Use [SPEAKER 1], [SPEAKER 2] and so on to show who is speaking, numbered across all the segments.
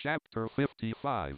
[SPEAKER 1] Chapter 55.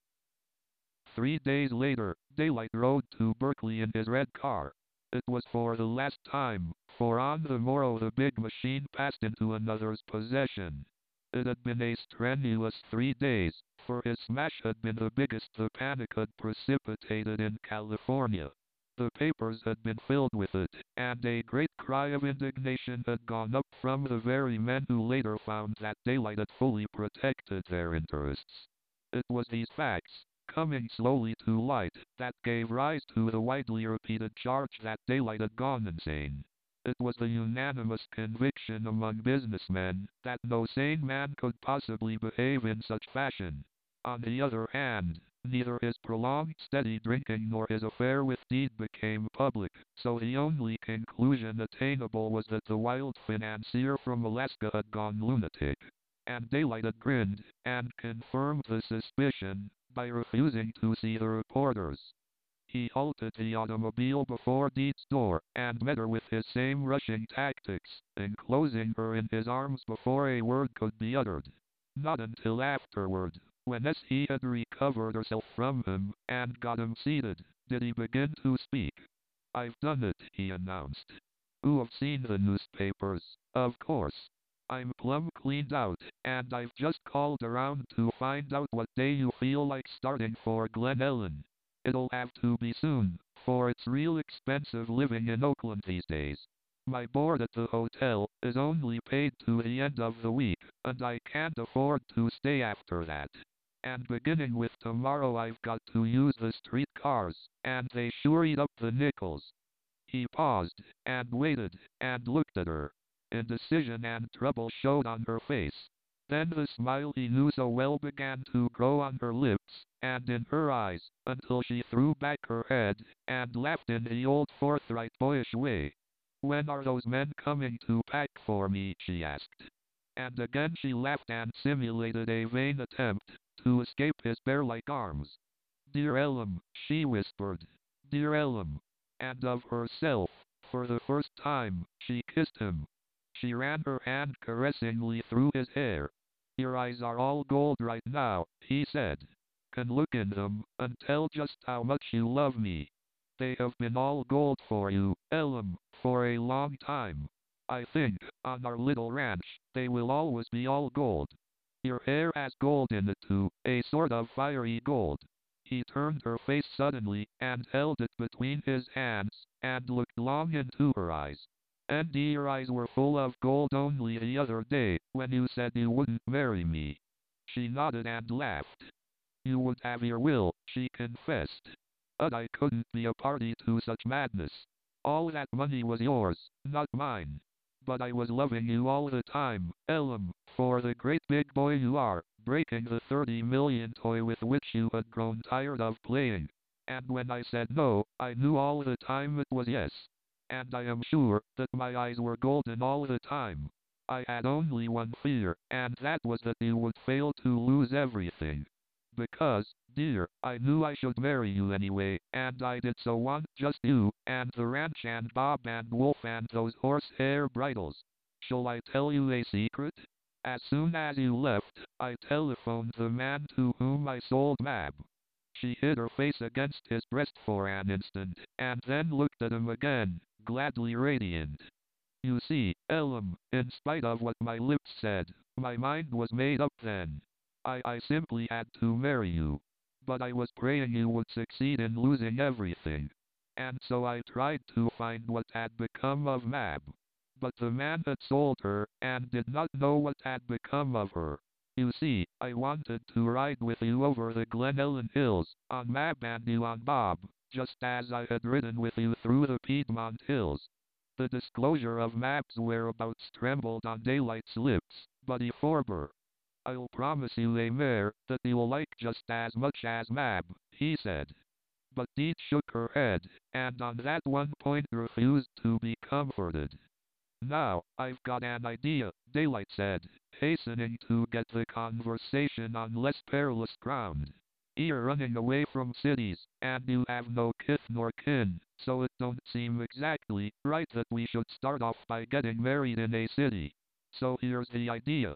[SPEAKER 1] 3 days later, Daylight rode to Berkeley in his red car. It was for the last time, for on the morrow the big machine passed into another's possession. It had been a strenuous 3 days, for his smash had been the biggest the panic had precipitated in California. The papers had been filled with it, and a great cry of indignation had gone up from the very men who later found that Daylight had fully protected their interests. It was these facts, coming slowly to light, that gave rise to the widely repeated charge that Daylight had gone insane. It was the unanimous conviction among businessmen that no sane man could possibly behave in such fashion. On the other hand, neither his prolonged steady drinking nor his affair with Deed became public, so the only conclusion attainable was that the wild financier from Alaska had gone lunatic. And Daylight had grinned, and confirmed the suspicion, by refusing to see the reporters. He halted the automobile before Deed's door, and met her with his same rushing tactics, enclosing her in his arms before a word could be uttered. Not until afterward, when he had recovered herself from him, and got him seated, did he begin to speak. "I've done it," he announced. "You've seen the newspapers, of course. I'm plumb cleaned out, and I've just called around to find out what day you feel like starting for Glen Ellen. It'll have to be soon, for it's real expensive living in Oakland these days. My board at the hotel is only paid to the end of the week, and I can't afford to stay after that. And beginning with tomorrow I've got to use the street cars, and they sure eat up the nickels." He paused, and waited, and looked at her. Indecision and trouble showed on her face. Then the smile he knew so well began to grow on her lips, and in her eyes, until she threw back her head, and laughed in the old forthright boyish way. "When are those men coming to pack for me?" she asked. And again she laughed and simulated a vain attempt to escape his bear-like arms. "Dear Ellen," she whispered. "Dear Ellen." And of herself, for the first time, she kissed him. She ran her hand caressingly through his hair. "Your eyes are all gold right now," he said. "Can look in them, and tell just how much you love me. They have been all gold for you, Ellen, for a long time. I think, on our little ranch, they will always be all gold. Your hair has gold in it too, a sort of fiery gold." He turned her face suddenly, and held it between his hands, and looked long into her eyes. "And your eyes were full of gold only the other day, when you said you wouldn't marry me." She nodded and laughed. "You would have your will," she confessed. "But I couldn't be a party to such madness. All that money was yours, not mine. But I was loving you all the time, Ellen, for the great big boy you are, breaking the 30 million toy with which you had grown tired of playing. And when I said no, I knew all the time it was yes. And I am sure that my eyes were golden all the time. I had only one fear, and that was that you would fail to lose everything. Because, dear, I knew I should marry you anyway, and I did so want just you, and the ranch and Bob and Wolf and those horsehair bridles. Shall I tell you a secret? As soon as you left, I telephoned the man to whom I sold Mab." She hid her face against his breast for an instant, and then looked at him again, gladly radiant. "You see, Ellen, in spite of what my lips said, my mind was made up then. I simply had to marry you. But I was praying you would succeed in losing everything. And so I tried to find what had become of Mab. But the man had sold her, and did not know what had become of her. You see, I wanted to ride with you over the Glen Ellen Hills, on Mab and you on Bob, just as I had ridden with you through the Piedmont Hills." The disclosure of Mab's whereabouts trembled on Daylight's lips, but he forbore. "I'll promise you a mare that you'll like just as much as Mab," he said. But Deed shook her head, and on that one point refused to be comforted. "Now, I've got an idea," Daylight said, hastening to get the conversation on less perilous ground. "You're running away from cities, and you have no kith nor kin, so it don't seem exactly right that we should start off by getting married in a city. So here's the idea.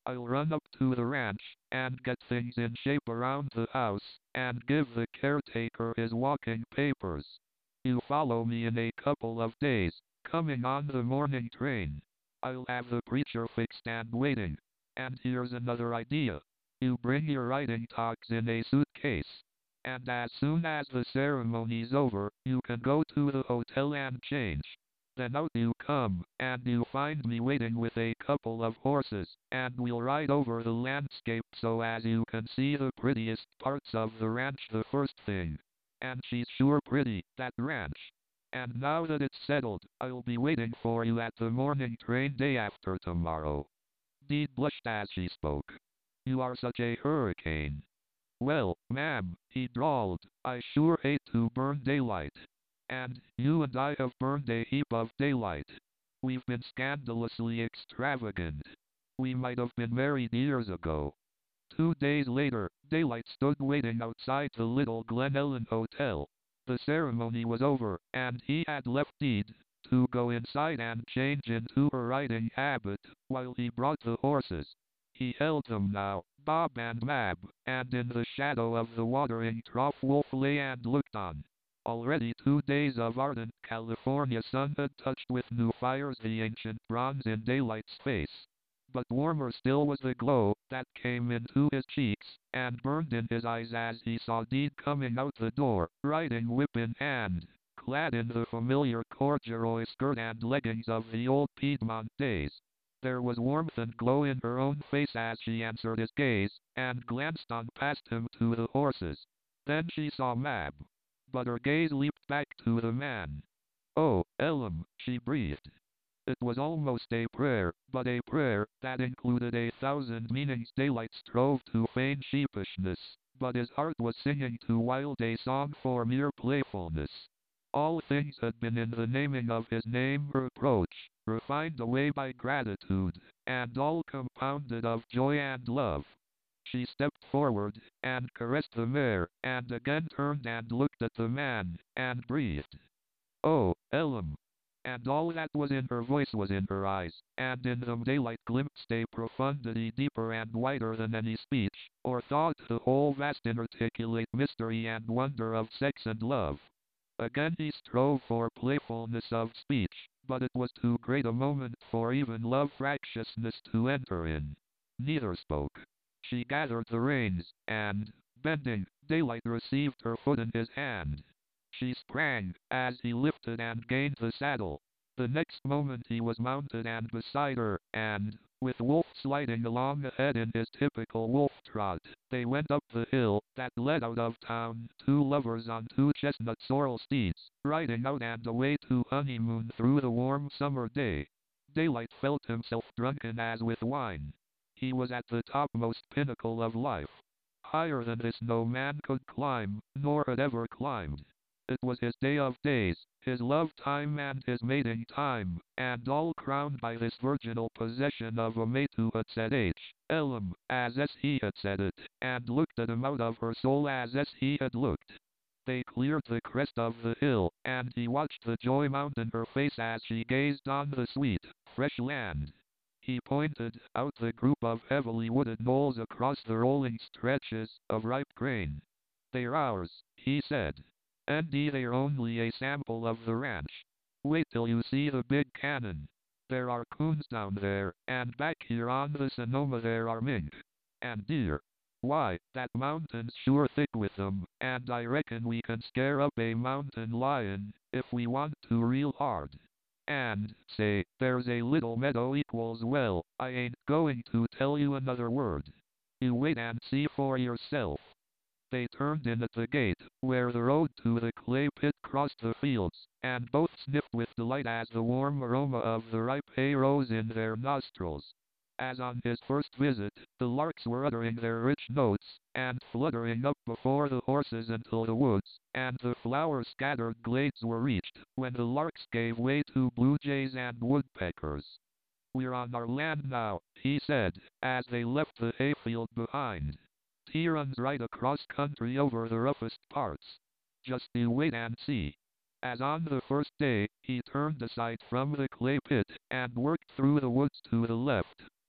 [SPEAKER 1] I'll run up to the ranch and get things in shape around the house and give the caretaker his walking papers. You follow me in a couple of days, coming on the morning train. I'll have the preacher fixed and waiting. And here's another idea. You bring your writing togs in a suitcase. And as soon as the ceremony's over, you can go to the hotel and change. Then out you come, and you find me waiting with a couple of horses, and we'll ride over the landscape so as you can see the prettiest parts of the ranch the first thing. And she's sure pretty, that ranch. And now that it's settled, I'll be waiting for you at the morning train day after tomorrow. Dee blushed as she spoke. You are such a hurricane. Well, ma'am, he drawled, I sure hate to burn daylight. And you and I have burned a heap of daylight. We've been scandalously extravagant. We might have been married years ago. 2 days later, Daylight stood waiting outside the little Glen Ellen Hotel. The ceremony was over, and he had left Deed to go inside and change into her riding habit, while he brought the horses. He held them now, Bob and Mab, and in the shadow of the watering trough Wolf lay and looked on. Already 2 days of ardent California sun had touched with new fires the ancient bronze in Daylight's face. But warmer still was the glow that came into his cheeks and burned in his eyes as he saw Deed coming out the door, riding whip in hand, clad in the familiar corduroy skirt and leggings of the old Piedmont days. There was warmth and glow in her own face as she answered his gaze, and glanced on past him to the horses. Then she saw Mab. But her gaze leaped back to the man. "Oh, Elam," she breathed. It was almost a prayer, but a prayer that included 1,000 meanings. Daylight strove to feign sheepishness, but his heart was singing too wild a song for mere playfulness. All things had been in the naming of his name reproach, refined away by gratitude, and all compounded of joy and love. She stepped forward, and caressed the mare, and again turned and looked at the man, and breathed, "Oh, Elam." And all that was in her voice was in her eyes, and in them Daylight glimpsed a profundity deeper and wider than any speech, or thought, the whole vast inarticulate mystery and wonder of sex and love. Again he strove for playfulness of speech, but it was too great a moment for even love fractiousness to enter in. Neither spoke. She gathered the reins, and, bending, Daylight received her foot in his hand. She sprang, as he lifted and gained the saddle. The next moment he was mounted and beside her, and, with Wolf sliding along ahead in his typical wolf trot, they went up the hill that led out of town, two lovers on two chestnut sorrel steeds, riding out and away to honeymoon through the warm summer day. Daylight felt himself drunken as with wine. He was at the topmost pinnacle of life. Higher than this no man could climb, nor had ever climbed. It was his day of days, his love time and his mating time, and all crowned by this virginal possession of a mate who had said Elam, as he had said it, and looked at him out of her soul as he had looked. They cleared the crest of the hill, and he watched the joy mount in her face as she gazed on the sweet, fresh land. He pointed out the group of heavily wooded knolls across the rolling stretches of ripe grain. "They're ours," he said. "And they're only a sample of the ranch. Wait till you see the big cannon. There are coons down there, and back here on the Sonoma there are mink. And deer. Why, that mountain's sure thick with them, and I reckon we can scare up a mountain lion, if we want to real hard. And, say, there's a little meadow equals well, I ain't going to tell you another word. You wait and see for yourself." They turned in at the gate, where the road to the clay pit crossed the fields, and both sniffed with delight as the warm aroma of the ripe hay rose in their nostrils. As on his first visit, the larks were uttering their rich notes, and fluttering up before the horses until the woods, and the flower-scattered glades were reached, when the larks gave way to blue jays and woodpeckers. "We're on our land now," he said, as they left the hayfield behind. "He runs right across country over the roughest parts. Just you wait and see." As on the first day, he turned aside from the clay pit, and worked through the woods to the left.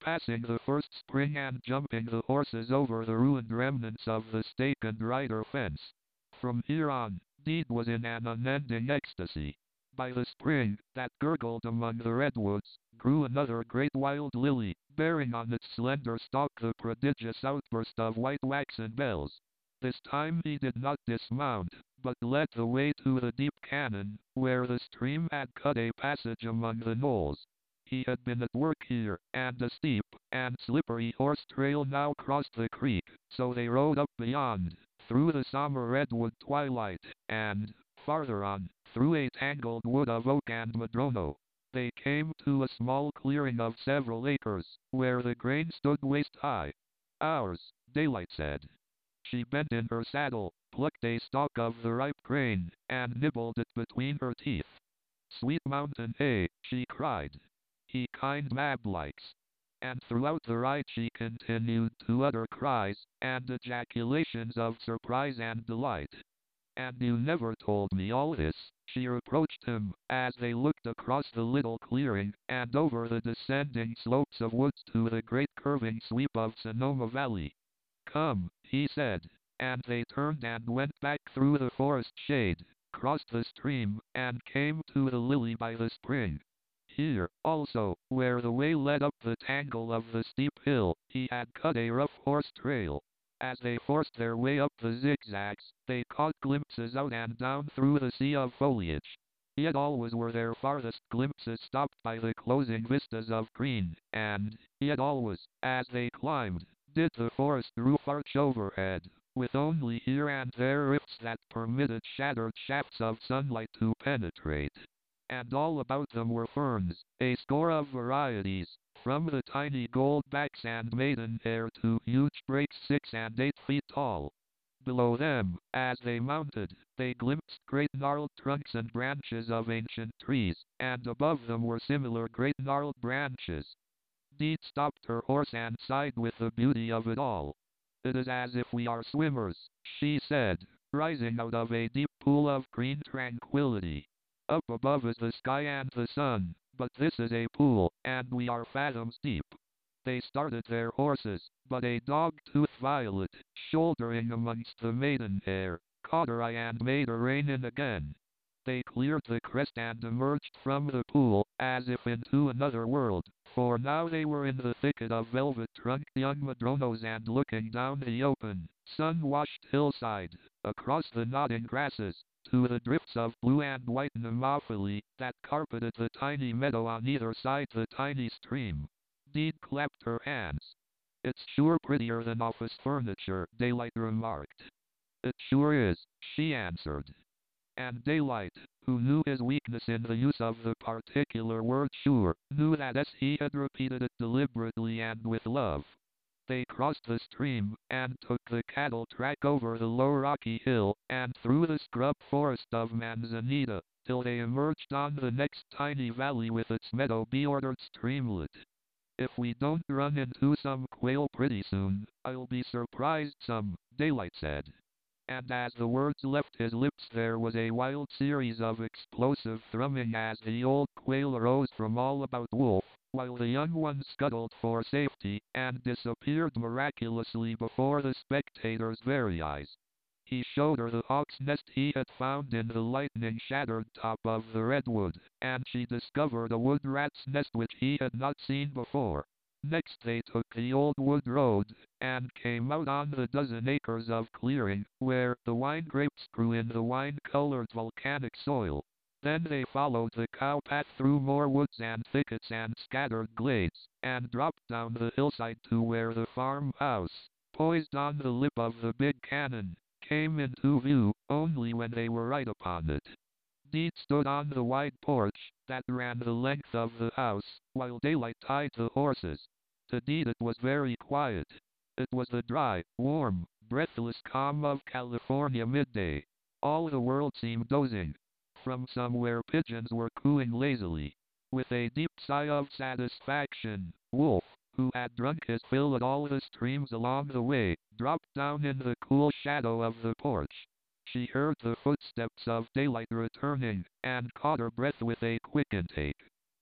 [SPEAKER 1] passing the first spring and jumping the horses over the ruined remnants of the stake and rider fence. From here on, Deed was in an unending ecstasy. By the spring, that gurgled among the redwoods, grew another great wild lily, bearing on its slender stalk the prodigious outburst of white waxen bells. This time he did not dismount, but led the way to the deep canon, where the stream had cut a passage among the knolls. He had been at work here, and a steep and slippery horse trail now crossed the creek, so they rode up beyond, through the summer redwood twilight, and, farther on, through a tangled wood of oak and madrono. They came to a small clearing of several acres, where the grain stood waist high. Ours, Daylight said. She bent in her saddle, plucked a stalk of the ripe grain, and nibbled it between her teeth. Sweet mountain hay, she cried. He kind Mab likes. And throughout the ride she continued to utter cries, and ejaculations of surprise and delight. And you never told me all this, she reproached him, as they looked across the little clearing, and over the descending slopes of woods to the great curving sweep of Sonoma Valley. Come, he said, and they turned and went back through the forest shade, crossed the stream, and came to the lily by the spring. Here, also, where the way led up the tangle of the steep hill, he had cut a rough horse trail. As they forced their way up the zigzags, they caught glimpses out and down through the sea of foliage. Yet always were their farthest glimpses stopped by the closing vistas of green, and, yet always, as they climbed, did the forest roof arch overhead, with only here and there rifts that permitted shattered shafts of sunlight to penetrate. And all about them were ferns, a score of varieties, from the tiny goldbacks and maidenhair to huge brakes 6 and 8 feet tall. Below them, as they mounted, they glimpsed great gnarled trunks and branches of ancient trees, and above them were similar great gnarled branches. Deed stopped her horse and sighed with the beauty of it all. It is as if we are swimmers, she said, rising out of a deep pool of green tranquility. Up above is the sky and the sun, but this is a pool, and we are fathoms deep. They started their horses, but a dog-toothed Violet, shouldering amongst the maidenhair, caught her eye and made her rein in again. They cleared the crest and emerged from the pool, as if into another world, for now they were in the thicket of velvet-trunked young madronos and looking down the open, sun-washed hillside, across the nodding grasses, to the drifts of blue and white nemophili that carpeted the tiny meadow on either side the tiny stream. Deed clapped her hands. It's sure prettier than office furniture, Daylight remarked. It sure is, she answered. And Daylight, who knew his weakness in the use of the particular word sure, knew that as he had repeated it deliberately and with love. They crossed the stream, and took the cattle track over the low rocky hill, and through the scrub forest of manzanita, till they emerged on the next tiny valley with its meadow-bordered streamlet. If we don't run into some quail pretty soon, I'll be surprised some, Daylight said. And as the words left his lips there was a wild series of explosive thrumming as the old quail arose from all about Wolf, while the young one scuttled for safety, and disappeared miraculously before the spectators' very eyes. He showed her the hawk's nest he had found in the lightning-shattered top of the redwood, and she discovered a wood rat's nest which he had not seen before. Next they took the old wood road, and came out on the dozen acres of clearing, where the wine grapes grew in the wine-colored volcanic soil. Then they followed the cow path through more woods and thickets and scattered glades, and dropped down the hillside to where the farmhouse, poised on the lip of the big cannon, came into view, only when they were right upon it. Deed stood on the wide porch that ran the length of the house, while Daylight tied the horses. To Deed it was very quiet. It was the dry, warm, breathless calm of California midday. All the world seemed dozing. From somewhere pigeons were cooing lazily. With a deep sigh of satisfaction, Wolf, who had drunk his fill at all the streams along the way, dropped down in the cool shadow of the porch. She heard the footsteps of Daylight returning, and caught her breath with a quick intake.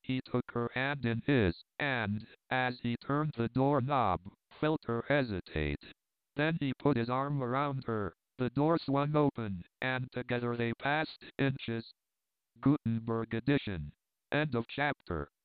[SPEAKER 1] He took her hand in his, and, as he turned the doorknob, felt her hesitate. Then he put his arm around her. The door swung open, and together they passed inches. Gutenberg edition. End of chapter.